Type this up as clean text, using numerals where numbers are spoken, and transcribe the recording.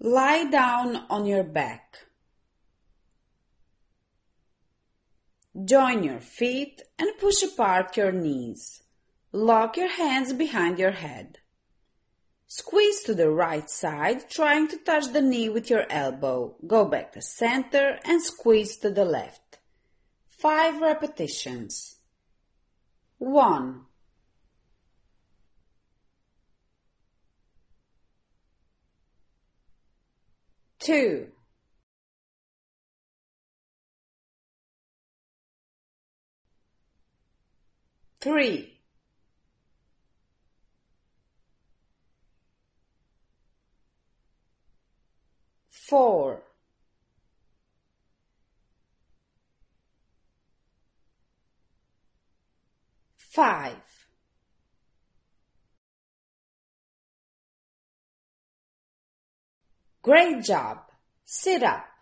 Lie down on your back. Join your feet and push apart your knees. Lock your hands behind your head. Squeeze to the right side, trying to touch the knee with your elbow. Go back to center and squeeze to the left. 5 repetitions. 1, 2, 3, 4, 5. Great job! Sit up.